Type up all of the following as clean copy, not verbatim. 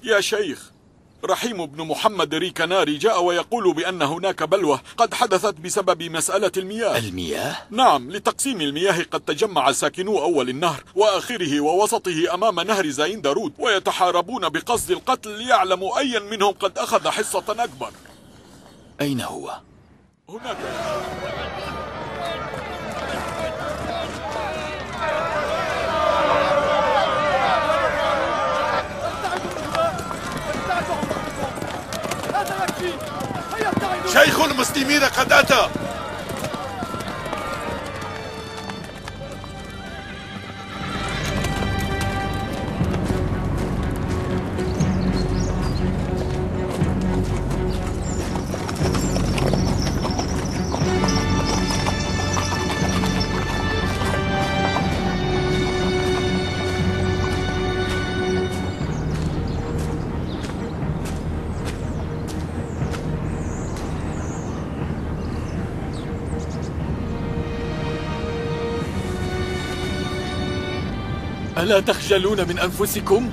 يا شيخ، رحيم بن محمد ريكناري جاء ويقول بأن هناك بلوى قد حدثت بسبب مسألة المياه. المياه؟ نعم، لتقسيم المياه قد تجمع ساكنو أول النهر وآخره ووسطه أمام نهر زاين دارود، ويتحاربون بقصد القتل ليعلموا أي منهم قد أخذ حصة أكبر. أين هو؟ هناك. شيخ المسلمين قد أتى. ألا تخجلون من أنفسكم؟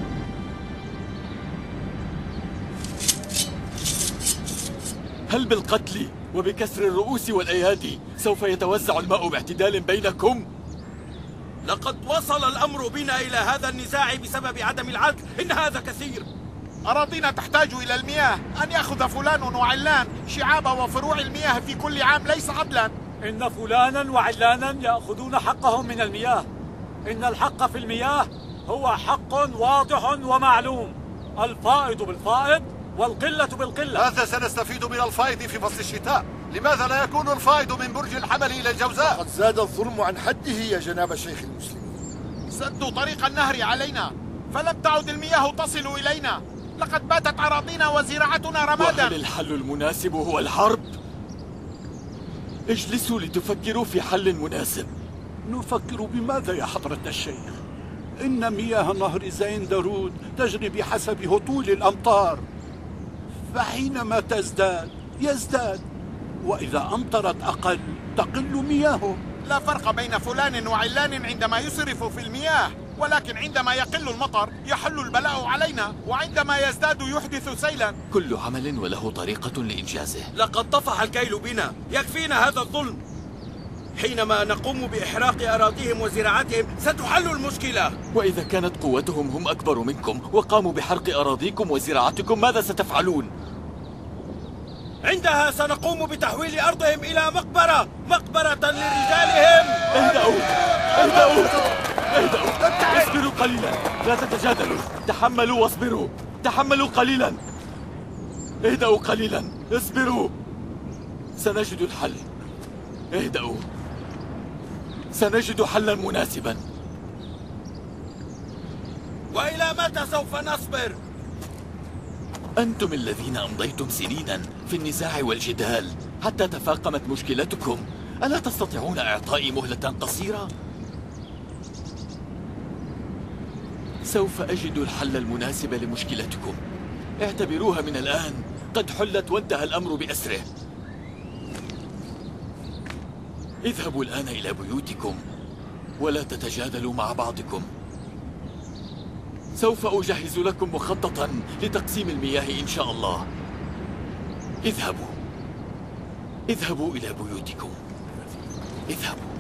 هل بالقتل وبكسر الرؤوس والأيادي سوف يتوزع الماء باعتدال بينكم؟ لقد وصل الأمر بنا إلى هذا النزاع بسبب عدم العدل. إن هذا كثير. أراضينا تحتاج إلى المياه. أن يأخذ فلان وعلان شعاب وفروع المياه في كل عام ليس عدلا. إن فلانا وعلانا يأخذون حقهم من المياه. إن الحق في المياه هو حق واضح ومعلوم، الفائض بالفائض والقلة بالقلة. ماذا سنستفيد من الفائض في فصل الشتاء؟ لماذا لا يكون الفائض من برج الحمل إلى الجوزاء؟ قد زاد الظلم عن حده يا جناب شيخ المسلمين. سدوا طريق النهر علينا فلم تعد المياه تصل إلينا. لقد باتت أراضينا وزراعتنا رمادا. وهل الحل المناسب هو الحرب؟ اجلسوا لتفكروا في حل مناسب. نفكر بماذا يا حضرة الشيخ؟ إن مياه نهر زين دارود تجري بحسب هطول الأمطار، فحينما تزداد يزداد، وإذا أمطرت أقل تقل مياهه. لا فرق بين فلان وعلان عندما يسرف في المياه، ولكن عندما يقل المطر يحل البلاء علينا، وعندما يزداد يحدث سيلا. كل عمل وله طريقة لإنجازه. لقد طفح الكيل بنا، يكفينا هذا الظلم. حينما نقوم بإحراق أراضيهم وزراعتهم ستحل المشكلة. وإذا كانت قوتهم هم أكبر منكم وقاموا بحرق أراضيكم وزراعتكم ماذا ستفعلون؟ عندها سنقوم بتحويل أرضهم إلى مقبرة لرجالهم. اهدأوا اصبروا قليلا، لا تتجادلوا، تحملوا واصبروا، تحملوا قليلا، اهدأوا قليلا، اصبروا، سنجد الحل. اهدأوا، سنجد حلا مناسبا. وإلى متى سوف نصبر؟ أنتم الذين أمضيتم سنينا في النزاع والجدال حتى تفاقمت مشكلتكم، ألا تستطيعون إعطائي مهلة قصيرة؟ سوف أجد الحل المناسب لمشكلتكم، اعتبروها من الآن قد حلت وانتهى الأمر بأسره. اذهبوا الآن إلى بيوتكم ولا تتجادلوا مع بعضكم. سوف أجهز لكم مخططا لتقسيم المياه إن شاء الله. اذهبوا إلى بيوتكم، اذهبوا.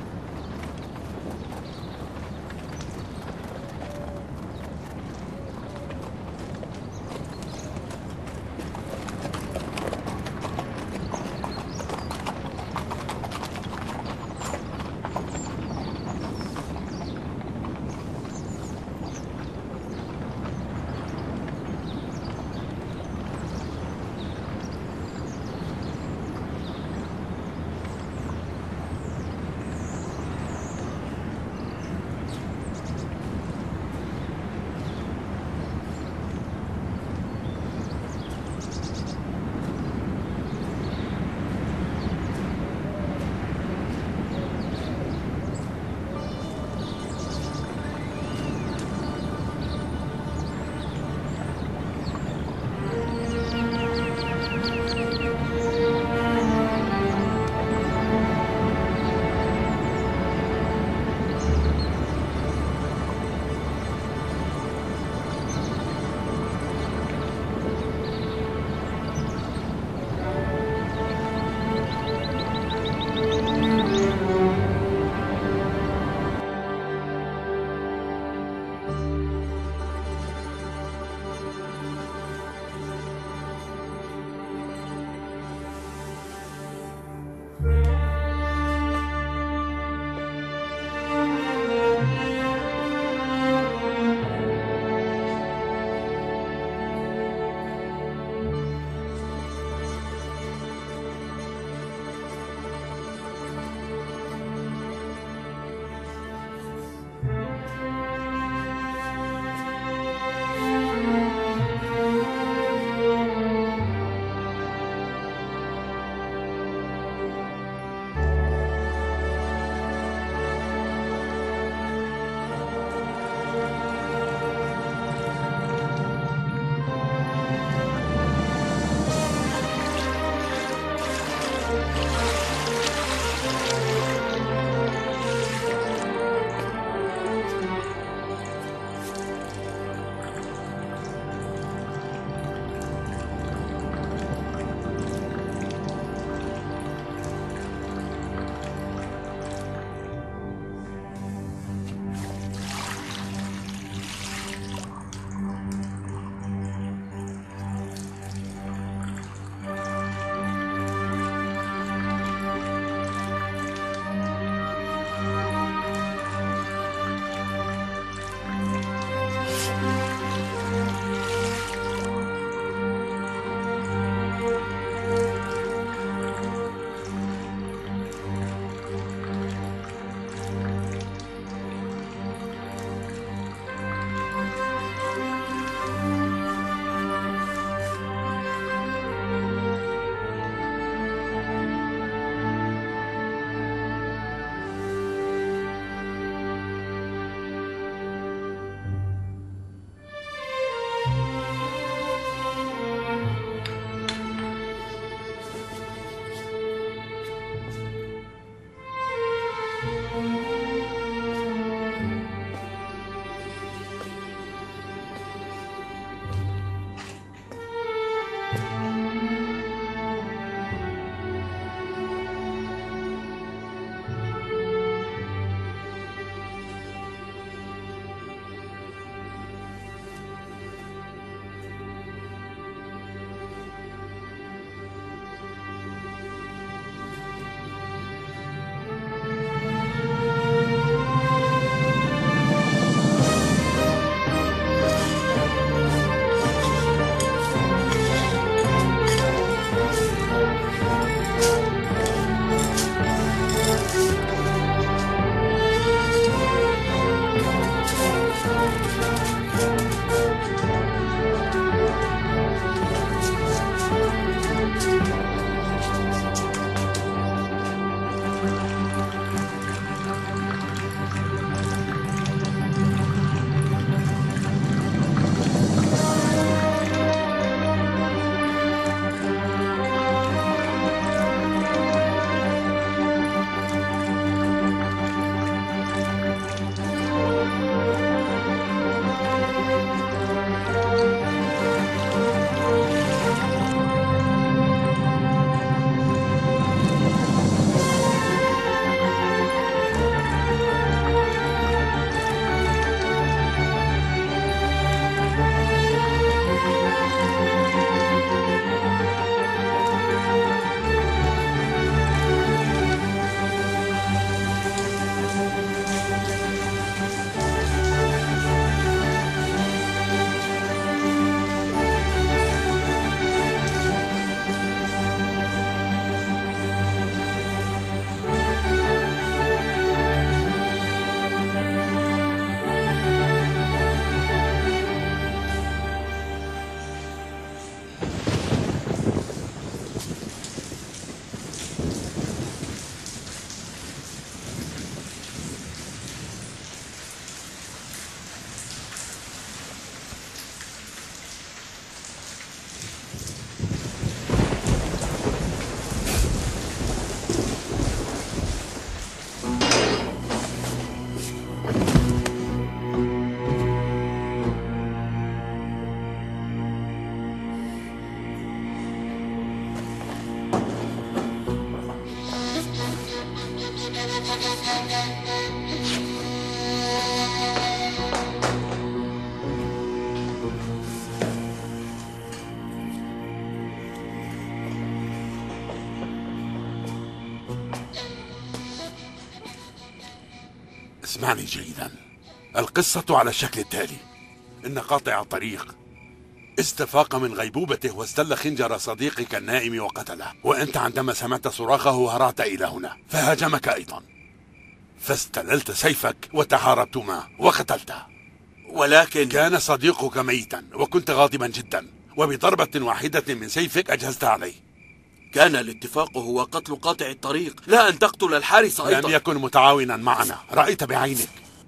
اسمعني جيدا. القصة على الشكل التالي: إن قاطع الطريق استفاق من غيبوبته واستل خنجر صديقك النائم وقتله، وأنت عندما سمعت صراخه هرعت إلى هنا فهاجمك أيضا، فاستللت سيفك وتحاربتما وقتلته. ولكن كان صديقك ميتا وكنت غاضبا جدا، وبضربة واحدة من سيفك أجهزت عليه. كان الاتفاق هو قتل قاطع الطريق، لا أن تقتل الحارس أيضا. لم يكن متعاونا معنا، رأيت بعينك.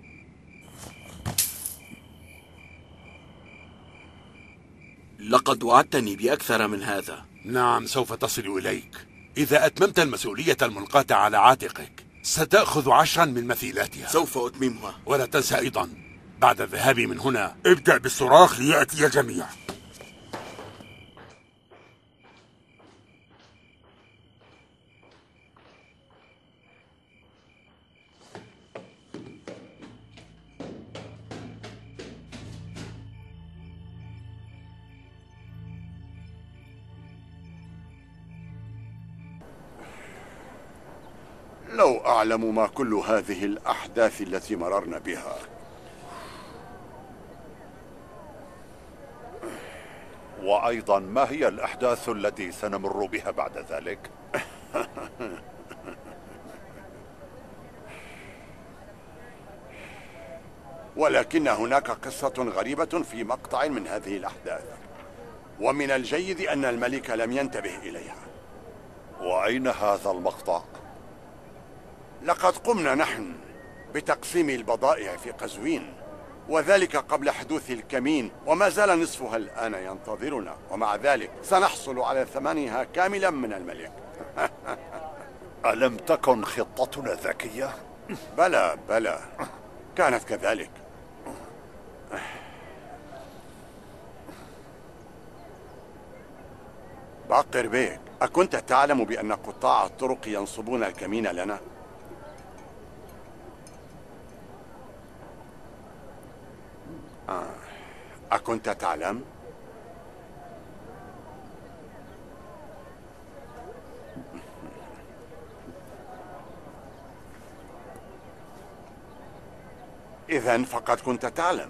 لقد وعدتني بأكثر من هذا. نعم، سوف تصل إليك. إذا أتممت المسؤولية الملقاة على عاتقك ستأخذ 10 من مثيلاتها. سوف أتممها. ولا تنسى أيضا بعد الذهاب من هنا ابدأ بالصراخ ليأتي الجميع. لو أعلم ما كل هذه الأحداث التي مررنا بها. وأيضا ما هي الأحداث التي سنمر بها بعد ذلك؟ ولكن هناك قصة غريبة في مقطع من هذه الأحداث، ومن الجيد أن الملك لم ينتبه إليها. وأين هذا المقطع؟ لقد قمنا نحن بتقسيم البضائع في قزوين، وذلك قبل حدوث الكمين، وما زال نصفها الآن ينتظرنا، ومع ذلك سنحصل على ثمنها كاملا من الملك. ألم تكن خطتنا ذكية؟ بلى بلى، كانت كذلك. باقر بيك، أكنت تعلم بأن قطاع الطرق ينصبون الكمين لنا؟ أكنت تعلم؟ إذن فقد كنت تعلم.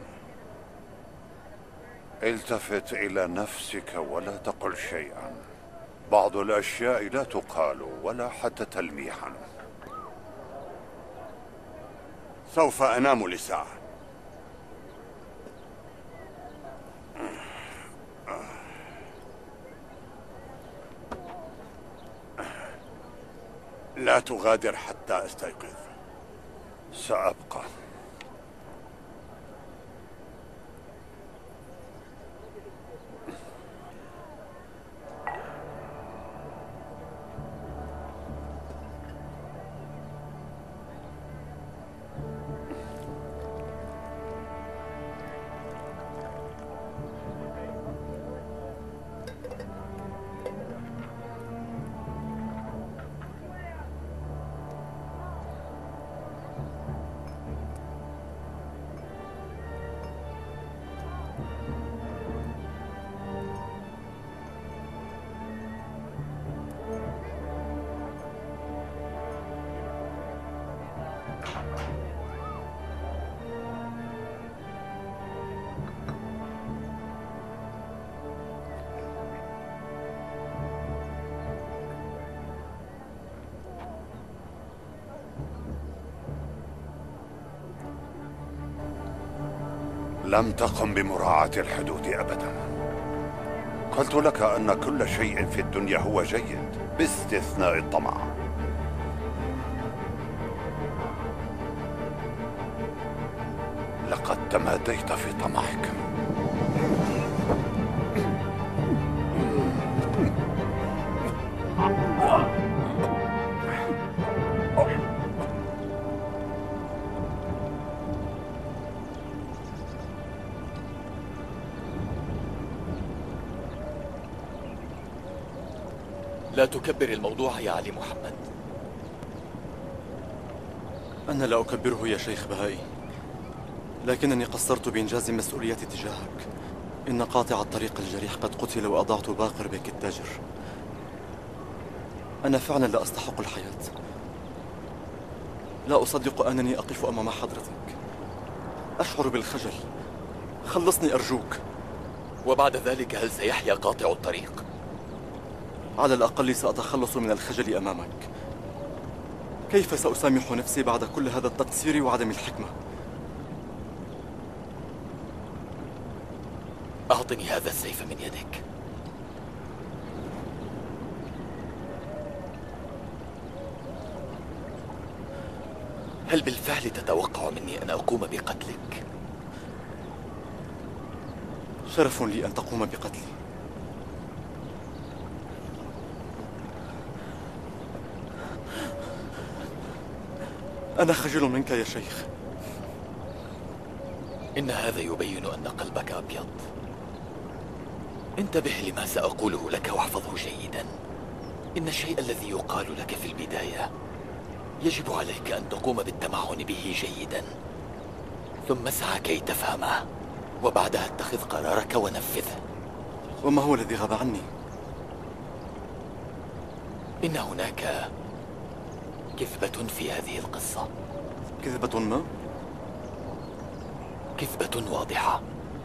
التفت إلى نفسك ولا تقل شيئا. بعض الأشياء لا تقال ولا حتى تلميحا. سوف أنام لساعة. لا تغادر حتى أستيقظ. سأبقى. لم تقم بمراعاة الحدود أبدا. قلت لك أن كل شيء في الدنيا هو جيد باستثناء الطمع. لقد تماديت في طمعك. لا تكبر الموضوع يا علي محمد. أنا لا أكبره يا شيخ بهائي، لكنني قصرت بإنجاز مسؤوليتي تجاهك. إن قاطع الطريق الجريح قد قتل وأضعت باقر بيك التاجر. أنا فعلا لا أستحق الحياة، لا أصدق أنني أقف أمام حضرتك. أشعر بالخجل. خلصني أرجوك. وبعد ذلك هل سيحيا قاطع الطريق؟ على الأقل سأتخلص من الخجل أمامك. كيف سأسامح نفسي بعد كل هذا التقصير وعدم الحكمة؟ أعطني هذا السيف من يدك. هل بالفعل تتوقع مني أن أقوم بقتلك؟ شرف لي أن تقوم بقتلي. أنا خجل منك يا شيخ. إن هذا يبين أن قلبك أبيض. انتبه لما سأقوله لك واحفظه جيدا. إن الشيء الذي يقال لك في البداية يجب عليك أن تقوم بالتمعن به جيدا، ثم اسعى كي تفهمه، وبعدها اتخذ قرارك ونفذه. وما هو الذي غاب عني؟ إن هناك كذبة في هذه القصة. كذبة ما؟ كذبة واضحة.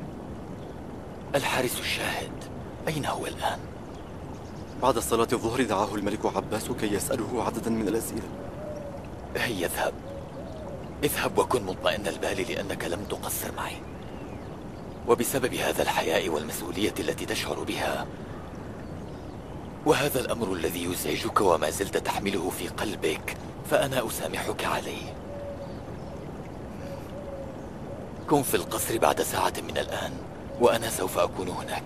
الحارس الشاهد أين هو الآن؟ بعد صلاة الظهر دعاه الملك عباس كي يسأله عددا من الأسئلة. هيا اذهب. اذهب وكن مطمئن البال لأنك لم تقصر معي، وبسبب هذا الحياء والمسؤولية التي تشعر بها، وهذا الأمر الذي يزعجك وما زلت تحمله في قلبك، فأنا أسامحك عليه. كن في القصر بعد ساعة من الآن، وأنا سوف أكون هناك.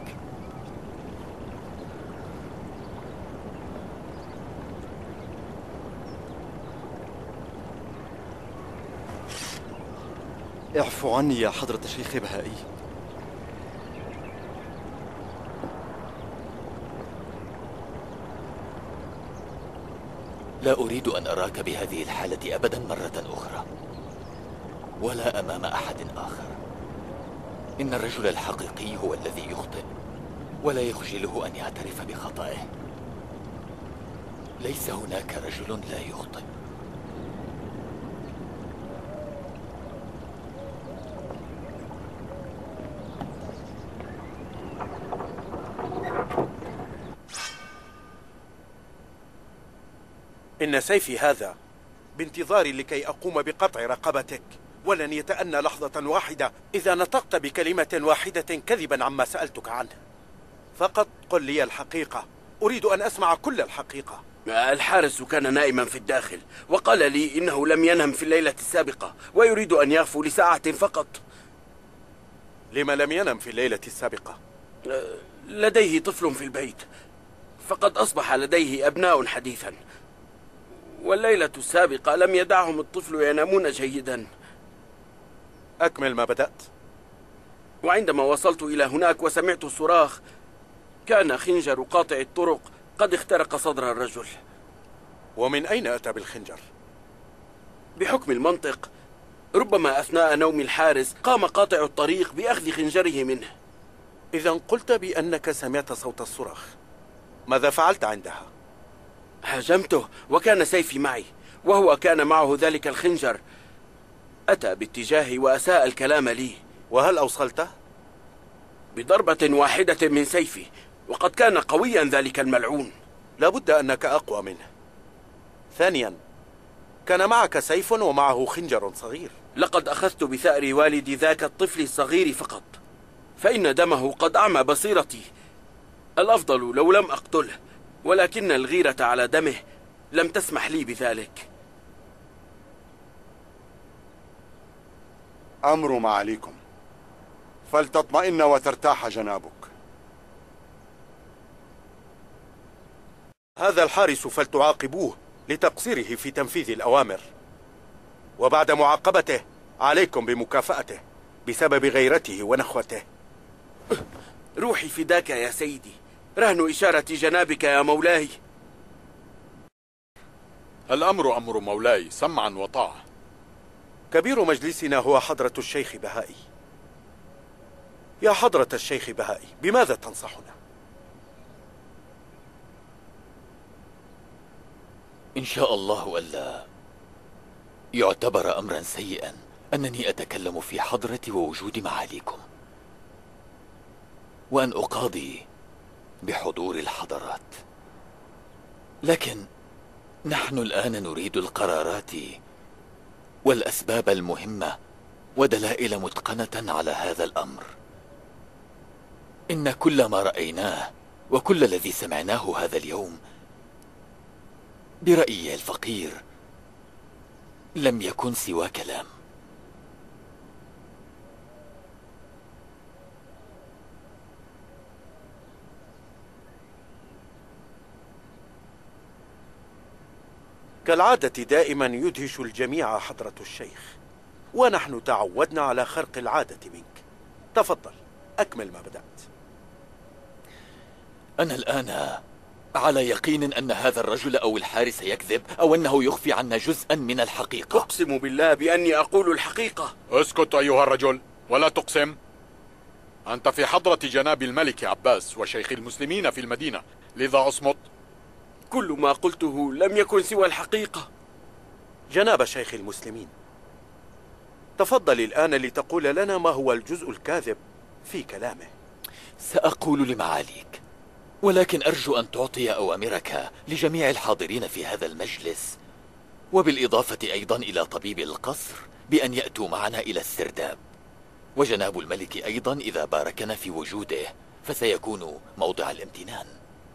اعفو عني يا حضرة الشيخ بهائي. لا أريد أن أراك بهذه الحالة أبدا مرة أخرى، ولا أمام أحد آخر. إن الرجل الحقيقي هو الذي يخطئ، ولا يخجله أن يعترف بخطئه. ليس هناك رجل لا يخطئ. إن سيفي هذا بانتظاري لكي أقوم بقطع رقبتك، ولن يتأنى لحظة واحدة إذا نطقت بكلمة واحدة كذبا عما سألتك عنه. فقط قل لي الحقيقة، أريد أن أسمع كل الحقيقة. الحارس كان نائما في الداخل، وقال لي إنه لم ينم في الليلة السابقة ويريد أن يغفو لساعة فقط. لما لم ينم في الليلة السابقة؟ لديه طفل في البيت، فقد أصبح لديه أبناء حديثا، والليلة السابقة لم يدعهم الطفل ينامون جيدا. أكمل ما بدأت. وعندما وصلت إلى هناك وسمعت الصراخ، كان خنجر قاطع الطرق قد اخترق صدر الرجل. ومن أين أتى بالخنجر؟ بحكم المنطق، ربما أثناء نوم الحارس قام قاطع الطريق بأخذ خنجره منه. إذا قلت بأنك سمعت صوت الصراخ، ماذا فعلت عندها؟ هاجمته، وكان سيفي معي، وهو كان معه ذلك الخنجر. أتى باتجاهي وأساء الكلام لي. وهل أوصلته؟ بضربة واحدة من سيفي، وقد كان قويا ذلك الملعون. لابد أنك أقوى منه. ثانيا، كان معك سيف ومعه خنجر صغير. لقد أخذت بثأر والد ذاك الطفل الصغير فقط، فإن دمه قد أعمى بصيرتي. الأفضل لو لم أقتله، ولكن الغيرة على دمه لم تسمح لي بذلك. أمر معاليكم، فلتطمئن وترتاح جنابك. هذا الحارس فلتعاقبوه لتقصيره في تنفيذ الأوامر، وبعد معاقبته عليكم بمكافأته بسبب غيرته ونخوته. روحي فداك يا سيدي، رهن إشارة جنابك يا مولاي. الأمر أمر مولاي، سمعا وطاعة. كبير مجلسنا هو حضرة الشيخ بهائي. يا حضرة الشيخ بهائي، بماذا تنصحنا؟ إن شاء الله يعتبر أمرا سيئا أنني أتكلم في حضرة ووجود معاليكم، وأن أقاضي بحضور الحضرات، لكن نحن الآن نريد القرارات والأسباب المهمة ودلائل متقنة على هذا الأمر. إن كل ما رأيناه وكل الذي سمعناه هذا اليوم برأيي الفقير لم يكن سوى كلام. كالعادة دائما يدهش الجميع حضرة الشيخ، ونحن تعودنا على خرق العادة منك. تفضل أكمل ما بدأت. أنا الآن على يقين أن هذا الرجل أو الحارس يكذب، أو أنه يخفي عنا جزءا من الحقيقة. أقسم بالله بأني أقول الحقيقة. اسكت أيها الرجل ولا تقسم. أنت في حضرة جناب الملك عباس وشيخ المسلمين في المدينة، لذا أصمت. كل ما قلته لم يكن سوى الحقيقة. جناب شيخ المسلمين، تفضل الآن لتقول لنا ما هو الجزء الكاذب في كلامه. سأقول لمعاليك، ولكن أرجو أن تعطي أوامرك لجميع الحاضرين في هذا المجلس، وبالإضافة أيضا إلى طبيب القصر، بأن يأتوا معنا إلى السرداب. وجناب الملك أيضا إذا باركنا في وجوده فسيكون موضع الامتنان.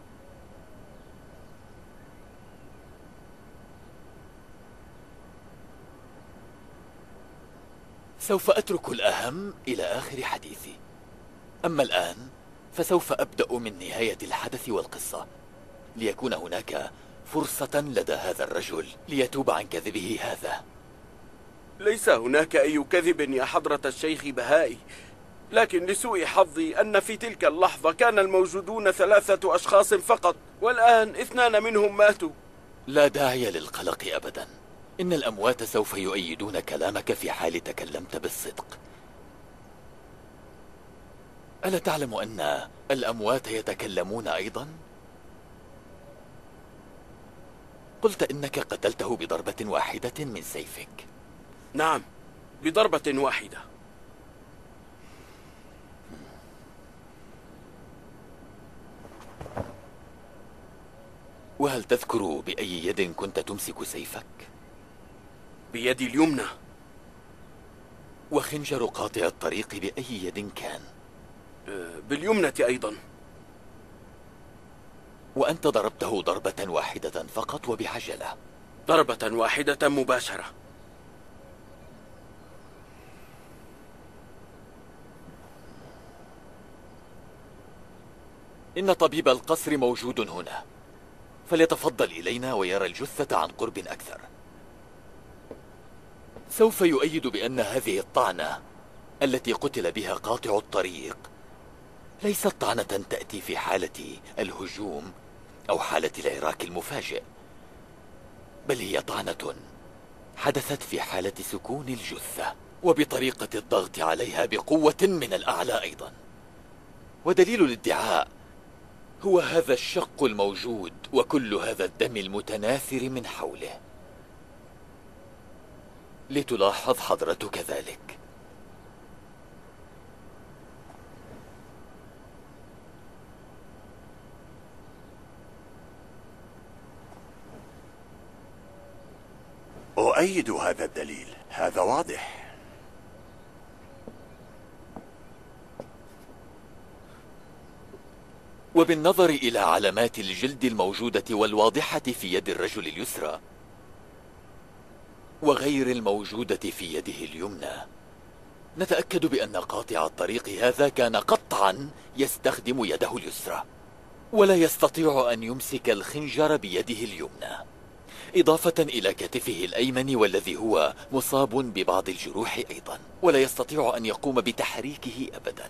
سوف أترك الأهم إلى آخر حديثي. أما الآن فسوف أبدأ من نهاية الحدث والقصة، ليكون هناك فرصة لدى هذا الرجل ليتوب عن كذبه هذا. ليس هناك أي كذب يا حضرة الشيخ بهائي، لكن لسوء حظي أن في تلك اللحظة كان الموجودون 3 أشخاص فقط، والآن 2 منهم ماتوا. لا داعي للقلق أبدا، إن الأموات سوف يؤيدون كلامك في حال تكلمت بالصدق. ألا تعلم أن الأموات يتكلمون أيضا؟ قلت إنك قتلته بضربة واحدة من سيفك. نعم، بضربة واحدة. وهل تذكر بأي يد كنت تمسك سيفك؟ بيدي اليمنى. وخنجر قاطع الطريق بأي يد كان؟ باليمنى أيضا. وأنت ضربته ضربة واحدة فقط وبعجلة؟ ضربة واحدة مباشرة. إن طبيب القصر موجود هنا، فليتفضل إلينا ويرى الجثة عن قرب أكثر. سوف يؤيد بأن هذه الطعنة التي قتل بها قاطع الطريق ليست طعنة تأتي في حالة الهجوم أو حالة العراك المفاجئ، بل هي طعنة حدثت في حالة سكون الجثة وبطريقة الضغط عليها بقوة من الأعلى أيضا. ودليل الادعاء هو هذا الشق الموجود وكل هذا الدم المتناثر من حوله. لتلاحظ حضرتك ذلك. أؤيد هذا الدليل، هذا واضح. وبالنظر إلى علامات الجلد الموجودة والواضحة في يد الرجل اليسرى وغير الموجودة في يده اليمنى، نتأكد بأن قاطع الطريق هذا كان قطعا يستخدم يده اليسرى، ولا يستطيع أن يمسك الخنجر بيده اليمنى، إضافة إلى كتفه الأيمن والذي هو مصاب ببعض الجروح أيضا، ولا يستطيع أن يقوم بتحريكه أبدا.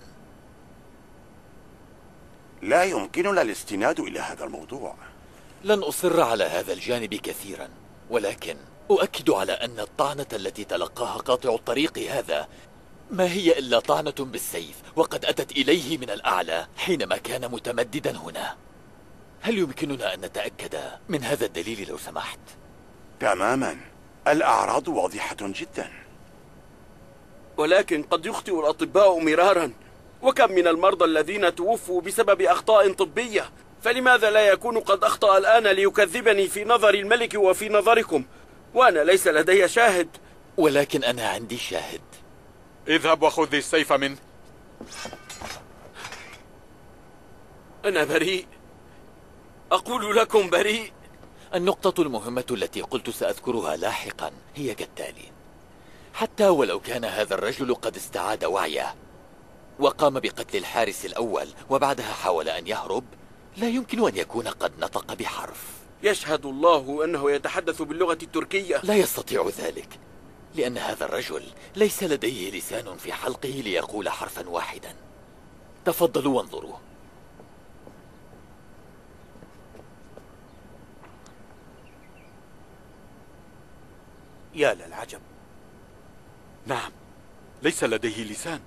لا يمكننا الاستناد إلى هذا الموضوع. لن أصر على هذا الجانب كثيرا، ولكن أؤكد على أن الطعنة التي تلقاها قاطع الطريق هذا ما هي إلا طعنة بالسيف، وقد أتت إليه من الأعلى حينما كان متمددا هنا. هل يمكننا أن نتأكد من هذا الدليل لو سمحت؟ تماما. الأعراض واضحة جدا. ولكن قد يخطئ الأطباء مرارا، وكم من المرضى الذين توفوا بسبب أخطاء طبية، فلماذا لا يكون قد أخطأ الآن ليكذبني في نظر الملك وفي نظركم، وأنا ليس لدي شاهد؟ ولكن أنا عندي شاهد. اذهب وخذ السيف منه. أنا بريء، أقول لكم بريء. النقطة المهمة التي قلت سأذكرها لاحقا هي كالتالي: حتى ولو كان هذا الرجل قد استعاد وعيه وقام بقتل الحارس الأول وبعدها حاول أن يهرب، لا يمكن أن يكون قد نطق بحرف. يشهد الله أنه يتحدث باللغة التركية. لا يستطيع ذلك، لأن هذا الرجل ليس لديه لسان في حلقه ليقول حرفا واحدا. تفضلوا وانظروا. يا للعجب. نعم، ليس لديه لسان.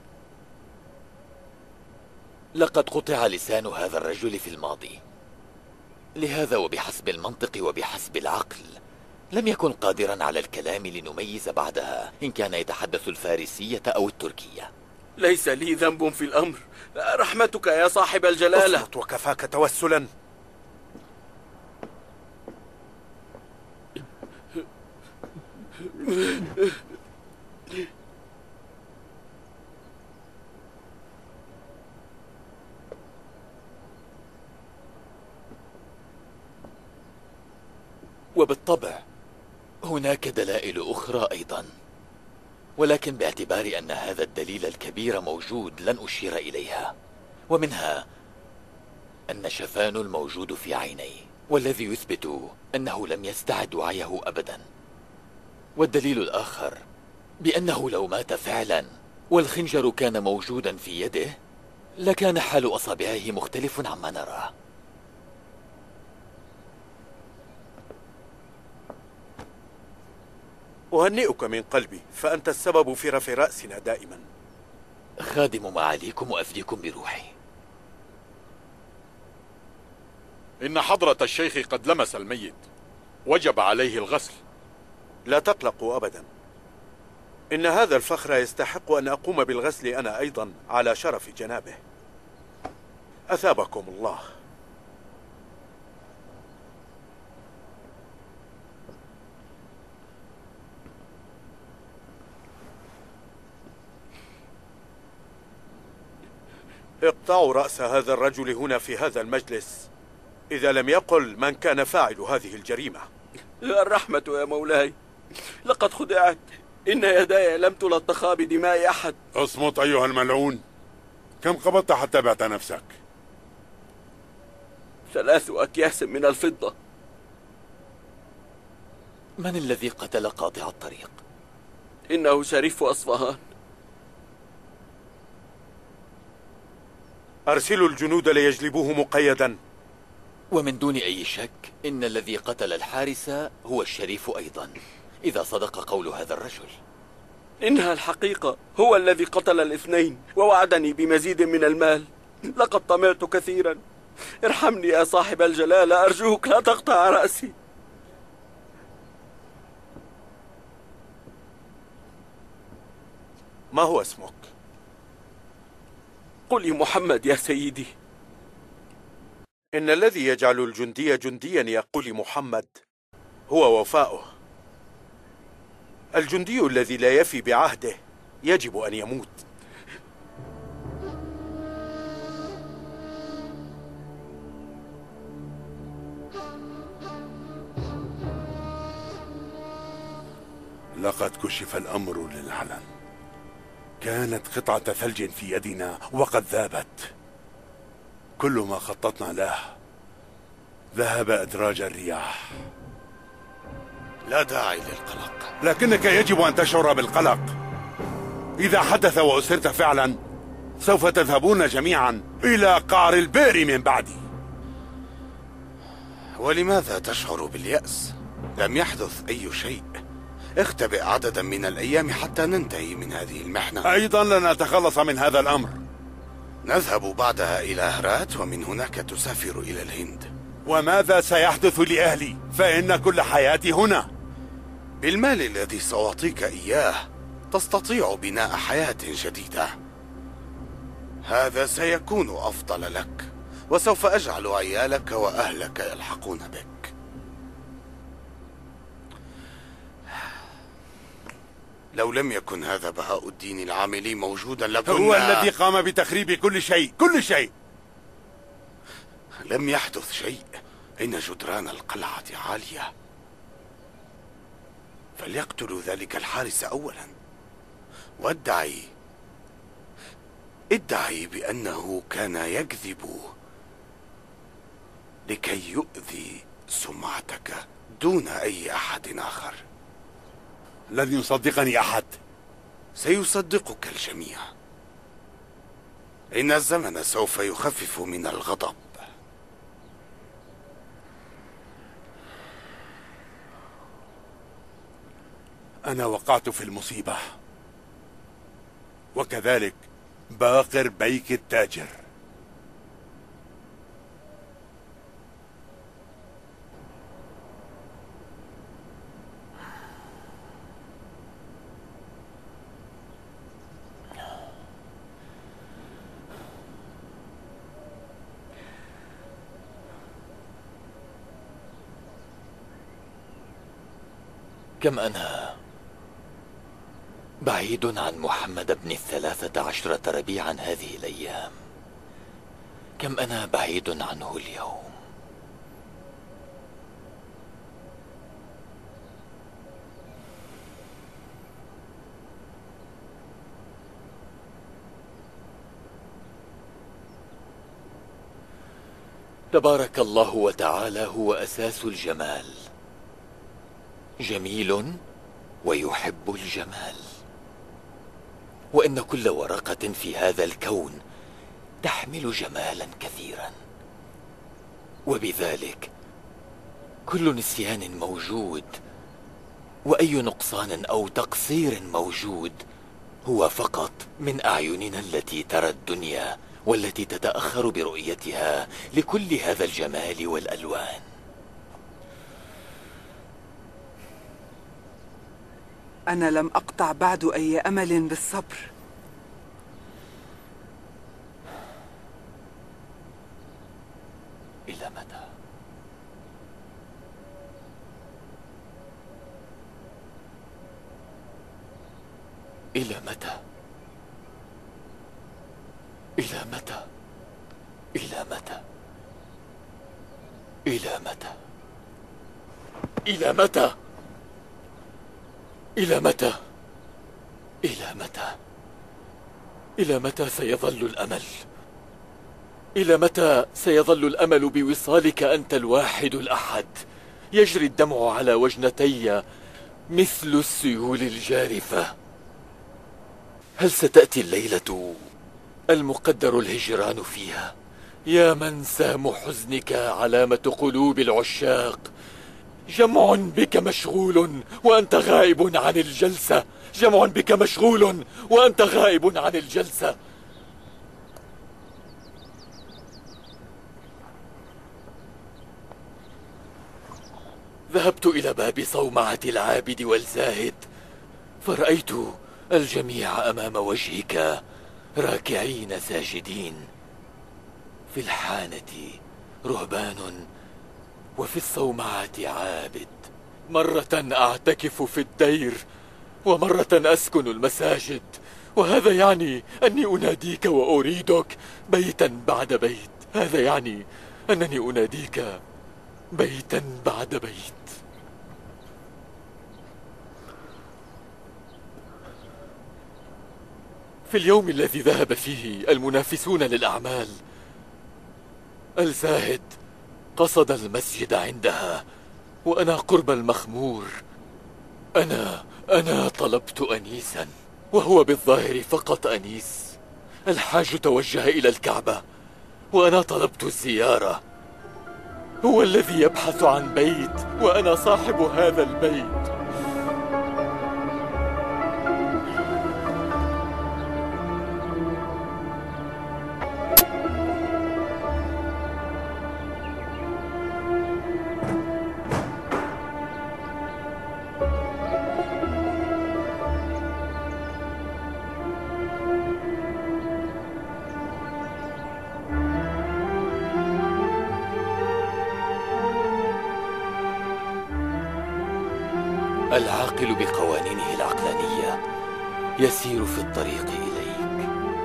لقد قطع لسان هذا الرجل في الماضي، لهذا وبحسب المنطق وبحسب العقل لم يكن قادرا على الكلام لنميز بعدها إن كان يتحدث الفارسية أو التركية. ليس لي ذنب في الأمر، رحمتك يا صاحب الجلالة. اصمت وكفاك توسلا. وبالطبع هناك دلائل أخرى أيضا، ولكن باعتبار أن هذا الدليل الكبير موجود لن أشير إليها، ومنها أن شفان الموجود في عينيه، والذي يثبت أنه لم يستعد وعيه أبدا. والدليل الآخر بأنه لو مات فعلا والخنجر كان موجودا في يده لكان حال أصابعه مختلف عما نراه. أهنئك من قلبي، فأنت السبب في رفع رأسنا دائما. خادم معاليكم وأفديكم بروحي. إن حضرة الشيخ قد لمس الميت، وجب عليه الغسل. لا تقلقوا أبدا، إن هذا الفخر يستحق أن أقوم بالغسل أنا أيضا على شرف جنابه. أثابكم الله. اقطعوا رأس هذا الرجل هنا في هذا المجلس إذا لم يقل من كان فاعل هذه الجريمة. الرحمة يا مولاي، لقد خدعت، إن يداي لم تلطخا بدماء أحد. اصمت أيها الملعون، كم قبضت حتى بعت نفسك؟ 3 أكياس من الفضة. من الذي قتل قاطع الطريق؟ إنه شريف أصفهان. أرسلوا الجنود ليجلبوه مقيدا. ومن دون أي شك إن الذي قتل الحارس هو الشريف أيضا، إذا صدق قول هذا الرجل. إنها الحقيقة، هو الذي قتل الاثنين ووعدني بمزيد من المال. لقد طمعت كثيرا، ارحمني يا صاحب الجلالة، أرجوك لا تقطع رأسي. ما هو اسمك؟ قل محمد يا سيدي. إن الذي يجعل الجندي جنديا يقول محمد هو وفاؤه. الجندي الذي لا يفي بعهده يجب أن يموت. لقد كشف الأمر للعلن. كانت قطعة ثلج في يدنا وقد ذابت. كل ما خططنا له ذهب أدراج الرياح. لا داعي للقلق، لكنك يجب أن تشعر بالقلق. إذا حدث وأسرت فعلا سوف تذهبون جميعا إلى قعر البئر من بعدي. ولماذا تشعر باليأس؟ لم يحدث أي شيء. اختبئ عددا من الأيام حتى ننتهي من هذه المحنة. أيضا لن نتخلص من هذا الأمر. نذهب بعدها إلى هرات، ومن هناك تسافر إلى الهند. وماذا سيحدث لأهلي؟ فإن كل حياتي هنا. بالمال الذي سأعطيك إياه تستطيع بناء حياة جديدة. هذا سيكون أفضل لك، وسوف أجعل عيالك وأهلك يلحقون بك. لو لم يكن هذا بهاء الدين العاملي موجودا لكنا... هو الذي قام بتخريب كل شيء، كل شيء. لم يحدث شيء. إن جدران القلعة عالية. فليقتلوا ذلك الحارس أولا، ادعي بأنه كان يكذب لكي يؤذي سمعتك دون أي أحد آخر. لن يصدقني أحد. سيصدقك الجميع. إن الزمن سوف يخفف من الغضب. أنا وقعت في المصيبة، وكذلك باقر بيك التاجر. كم أنا بعيد عن محمد بن 13 ربيعا هذه الأيام. كم أنا بعيد عنه اليوم. تبارك الله وتعالى هو أساس الجمال، جميل ويحب الجمال، وإن كل ورقة في هذا الكون تحمل جمالا كثيرا، وبذلك كل نسيان موجود وأي نقصان أو تقصير موجود هو فقط من أعيننا التي ترى الدنيا والتي تتأخر برؤيتها لكل هذا الجمال والألوان. أنا لم أقطع بعد أي أمل بالصبر. إلى متى؟ إلى متى؟ إلى متى؟ إلى متى؟ إلى متى؟ إلى متى؟ إلى متى؟ إلى متى؟ إلى متى سيظل الأمل؟ إلى متى سيظل الأمل بوصالك أنت الواحد الأحد؟ يجري الدمع على وجنتي مثل السيول الجارفة. هل ستأتي الليلة المقدر الهجران فيها؟ يا من سام حزنك علامة قلوب العشاق. جمع بك مشغول وأنت غائب عن الجلسة. جمع بك مشغول وأنت غائب عن الجلسة. ذهبت إلى باب صومعة العابد والزاهد، فرأيت الجميع أمام وجهك راكعين ساجدين. في الحانة رهبان وفي الصومعة عابد. مرة أعتكف في الدير ومرة أسكن المساجد، وهذا يعني أني أناديك وأريدك بيتا بعد بيت. هذا يعني أنني أناديك بيتا بعد بيت. في اليوم الذي ذهب فيه المنافسون للأعمال، الزاهد قصد المسجد عندها وأنا قرب المخمور. أنا طلبت أنيسا، وهو بالظاهر فقط أنيس. الحاج توجه إلى الكعبة وأنا طلبت الزيارة. هو الذي يبحث عن بيت وأنا صاحب هذا البيت. العاقل بقوانينه العقلانية يسير في الطريق إليك،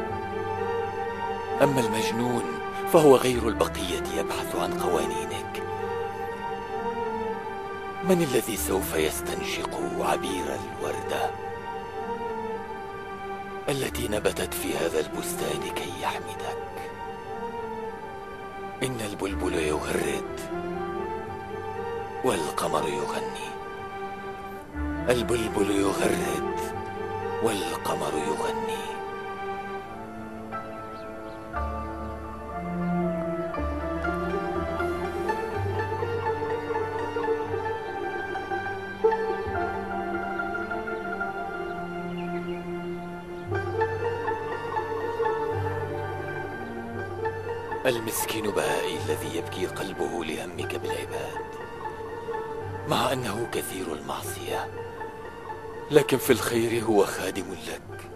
أما المجنون فهو غير البقية يبحث عن قوانينك. من الذي سوف يستنشق عبير الوردة التي نبتت في هذا البستان كي يحمدك؟ إن البلبل يغرد والقمر يغني، البلبل يغرد والقمر يغني. المسكين بهائي الذي يبكي قلبه لهمك بالعباد، مع أنه كثير المعصية لكن في الخير هو خادم لك.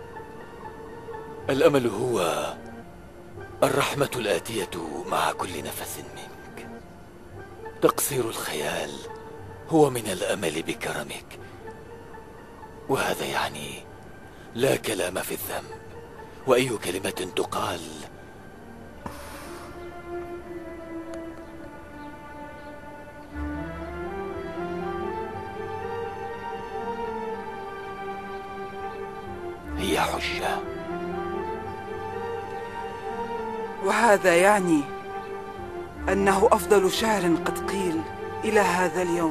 الأمل هو الرحمة الآتية مع كل نفس منك. تقصير الخيال هو من الأمل بكرمك، وهذا يعني لا كلام في الذنب، وأي كلمة تقال هي حجة. وهذا يعني أنه أفضل شعر قد قيل إلى هذا اليوم.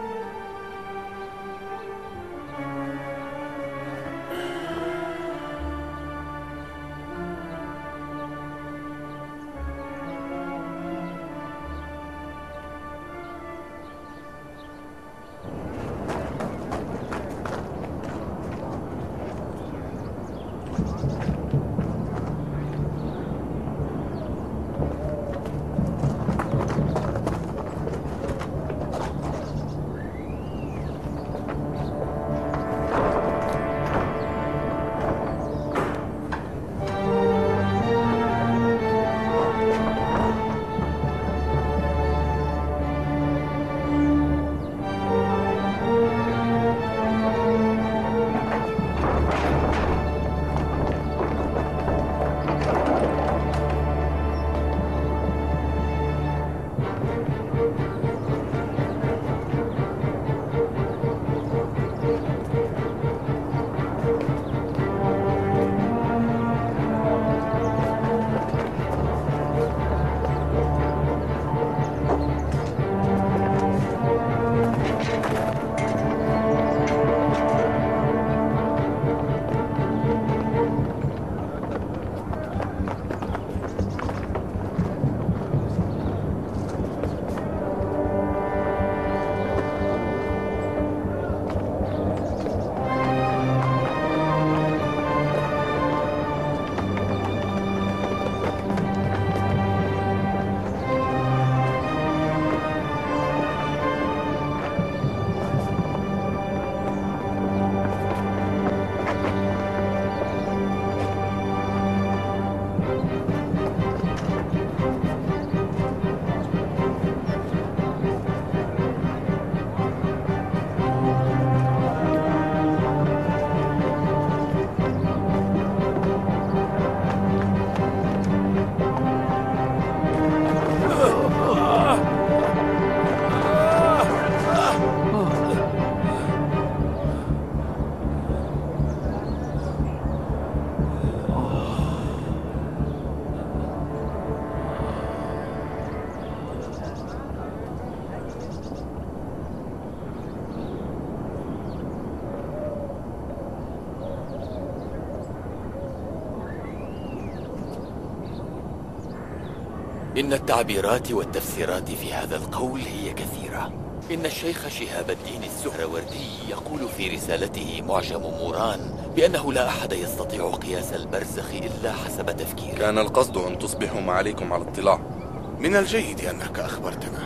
إن التعبيرات والتفسيرات في هذا القول هي كثيرة. إن الشيخ شهاب الدين السهروردي يقول في رسالته معجم موران بأنه لا أحد يستطيع قياس البرزخ إلا حسب تفكيره. كان القصد أن تصبحوا ما عليكم على اطلاع. من الجيد أنك أخبرتنا.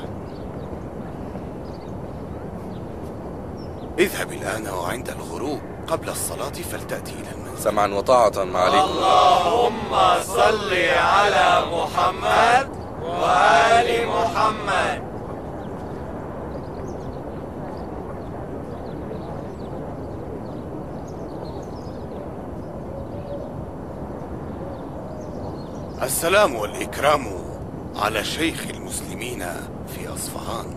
اذهب الآن وعند الغروب قبل الصلاة فلتأتي إلى المنزل. سمعا وطاعة ما عليكم. اللهم صل على محمد وآل محمد. السلام والإكرام على شيخ المسلمين في أصفهان.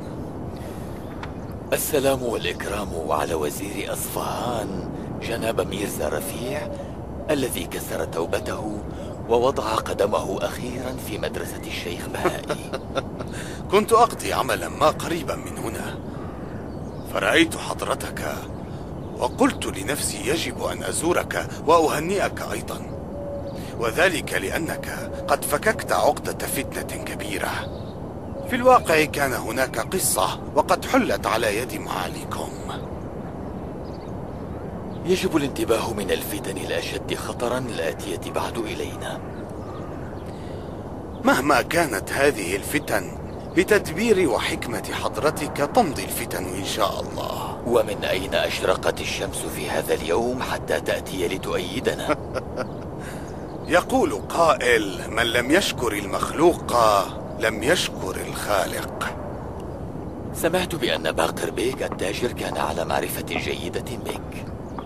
السلام والإكرام على وزير أصفهان جناب ميرزا رفيع الذي كسر توبته ووضع قدمه أخيرا في مدرسة الشيخ بهائي. كنت أقضي عملا ما قريبا من هنا، فرأيت حضرتك وقلت لنفسي يجب أن أزورك وأهنئك أيضا، وذلك لأنك قد فككت عقدة فتنة كبيرة. في الواقع كان هناك قصة وقد حلت على يد معاليكم. يجب الانتباه من الفتن الأشد خطرا الآتية بعد إلينا. مهما كانت هذه الفتن بتدبير وحكمة حضرتك تمضي الفتن إن شاء الله. ومن أين أشرقت الشمس في هذا اليوم حتى تأتي لتؤيدنا؟ يقول قائل: من لم يشكر المخلوق لم يشكر الخالق. سمعت بأن باقر بيك التاجر كان على معرفة جيدة بك.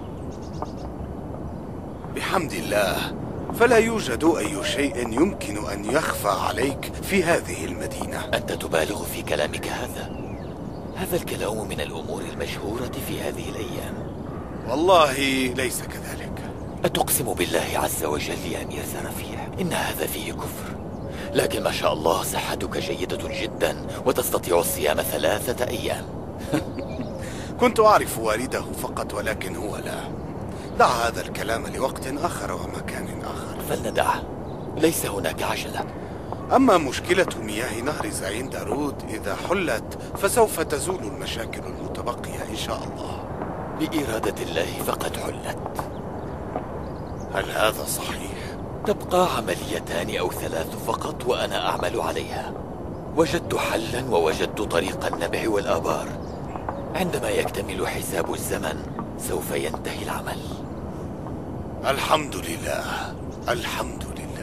بحمد الله فلا يوجد أي شيء يمكن أن يخفى عليك في هذه المدينة. أنت تبالغ في كلامك هذا الكلام من الأمور المشهورة في هذه الأيام. والله ليس كذلك. أتقسم بالله عز وجل يا ميرزا رفيع إن هذا فيه كفر؟ لكن ما شاء الله صحتك جيدة جدا وتستطيع الصيام 3 أيام. كنت أعرف والده فقط ولكن هو لا. دع هذا الكلام لوقت آخر ومكان آخر. فلندعه، ليس هناك عجلة. أما مشكلة مياه نهر زعين دارود إذا حلت فسوف تزول المشاكل المتبقية إن شاء الله. بإرادة الله فقد حلت. هل هذا صحيح؟ تبقى عمليتان أو 3 فقط وأنا أعمل عليها. وجدت حلا ووجدت طريق النبع والآبار. عندما يكتمل حساب الزمن سوف ينتهي العمل. الحمد لله، الحمد